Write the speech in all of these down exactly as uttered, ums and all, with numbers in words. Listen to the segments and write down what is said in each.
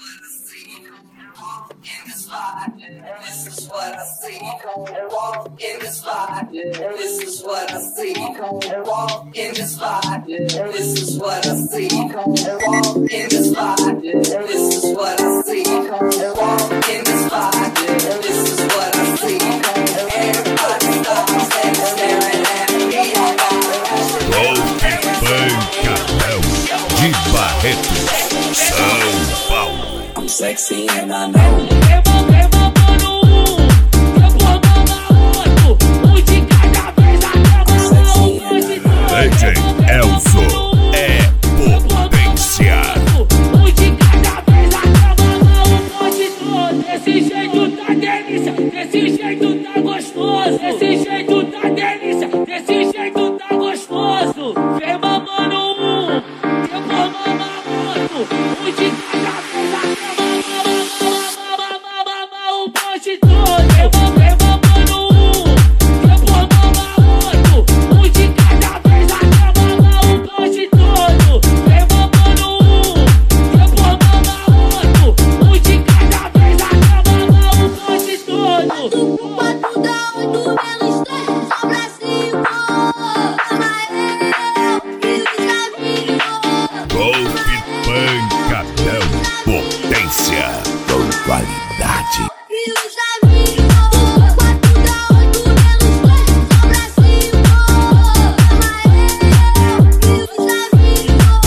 This is what I see. Walk in the spot. This is what I see. Walk in the spot. This is what I see. Walk in the spot. This is what I see. Walk in the spot. This is what I see. Everybody stops and staring at me. Golpe Pancadão de Barretos, São Paulo. I'm sexy and I know. D J Elzo é potência. Desse jeito tá delícia, desse jeito tá gostoso. Desse jeito tá delícia, desse jeito tá gostoso. Vem mamando um, depois mama outro. Um de cada vez até mamar o pote todo. Vem mamando um, depois mama outro. Um de cada vez até mamar o pote todo. Vem mamando um, depois mama outro. Um de cada vez até mamar o pote todo. Quatro dá oito menos três, sobra cinco. Golpe Pancadão, potência com qualidade. E os amigos, quatro dá oito menos três, sobra cinco. E os amigos,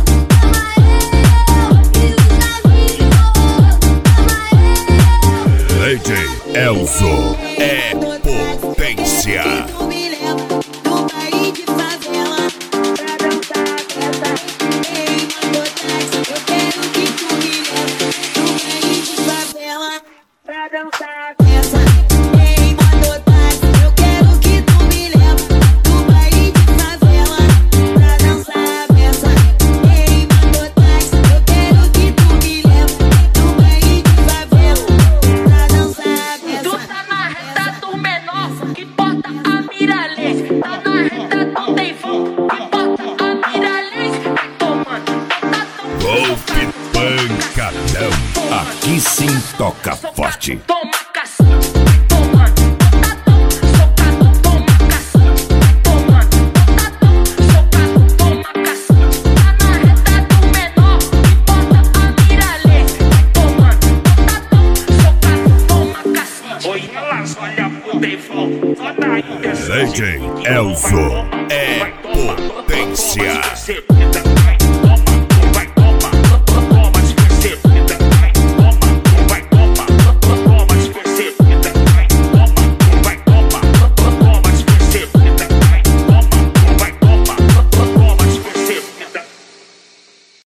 D J Elzo é potência. tu me leva no baile de favela pra dançar essa. Ei, Mandotax, eu quero que tu me leve no baile de favela pra dançar essa. Ei, Mandotax, eu quero que tu me leve no baile de favela pra dançar essa. Ei, Mandotax, eu quero que tu me leve no baile de favela pra dançar essa. Tu tá na reta do menor que porta a Miralês. Tá na reta do Deivão que porta a Miralês. Vai tomando, tá tomando. Golpe Pancadão, aqui sim toca forte. Toma caçamba, vai tomando. Tá tomando, socado, toma caçamba. Vai tomando, tá tomando, socado, toma caçamba. Tá na reta do menor que porta a Miralês. Vai tomando, tá tomando, socado, toma caçamba. Oi, elas olham pro Deivão, só daí D J Elzo